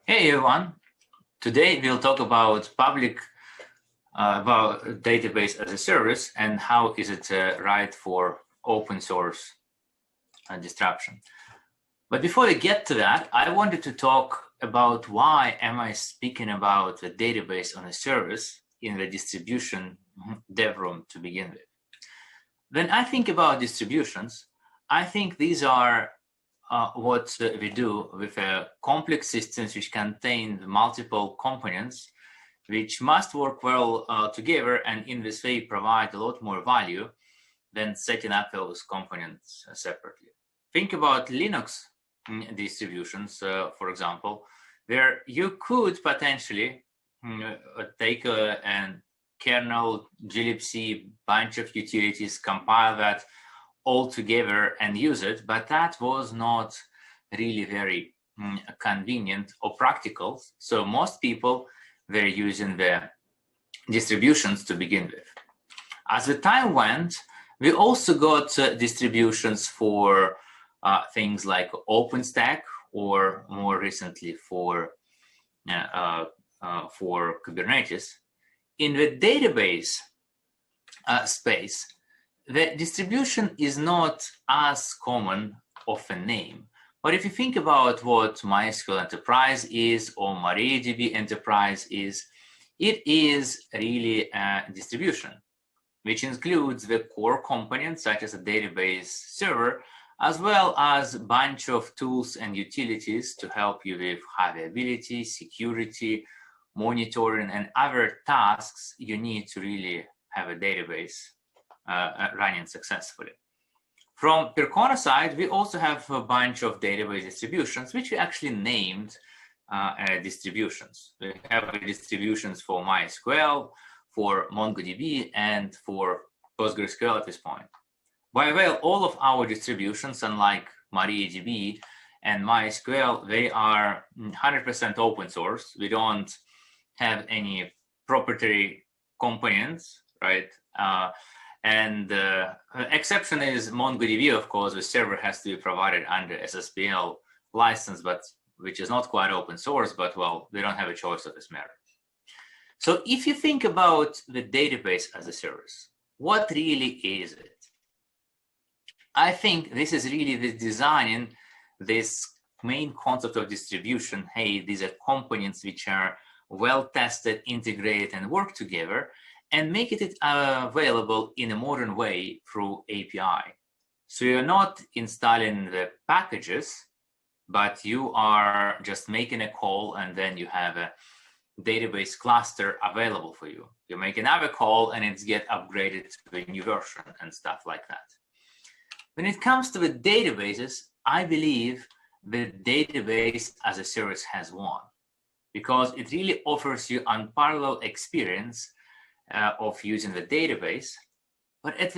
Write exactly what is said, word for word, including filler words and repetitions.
Hey everyone, today we'll talk about public, uh, about database as a service and how is it uh, right for open source uh, disruption. But before we get to that, I wanted to talk about why am I speaking about the database on a service in the distribution dev room to begin with. When I think about distributions, I think these are Uh, what uh, we do with uh, complex systems which contain multiple components which must work well uh, together and in this way provide a lot more value than setting up those components uh, separately. Think about Linux mm, distributions, uh, for example, where you could potentially mm, uh, take a, a kernel, glibc, bunch of utilities, compile that all together and use it, but that was not really very mm, convenient or practical. So most people were using the distributions to begin with. As the time went, we also got uh, distributions for uh, things like OpenStack or more recently for, uh, uh, uh, for Kubernetes. In the database uh, space, the distribution is not as common of a name. But if you think about what MySQL Enterprise is or MariaDB Enterprise is, it is really a distribution, which includes the core components such as a database server, as well as a bunch of tools and utilities to help you with high availability, security, monitoring, and other tasks you need to really have a database Uh, running successfully. From Percona side, we also have a bunch of database distributions, which we actually named uh, uh, distributions. We have distributions for MySQL, for MongoDB, and for PostgreSQL at this point. By the way, all of our distributions, unlike MariaDB and MySQL, they are one hundred percent open source. We don't have any proprietary components, right? Uh, And the uh, exception is MongoDB, of course, the server has to be provided under S S P L license, but which is not quite open source, but well, we don't have a choice of this matter. So if you think about the database as a service, what really is it? I think this is really the designing this main concept of distribution. Hey, these are components which are well tested, integrated, and work together, and make it uh, available in a modern way through A P I. So you're not installing the packages, but you are just making a call and then you have a database cluster available for you. You make another call and it's get upgraded to a new version and stuff like that. When it comes to the databases, I believe the database as a service has won because it really offers you unparalleled experience Uh, of using the database, but at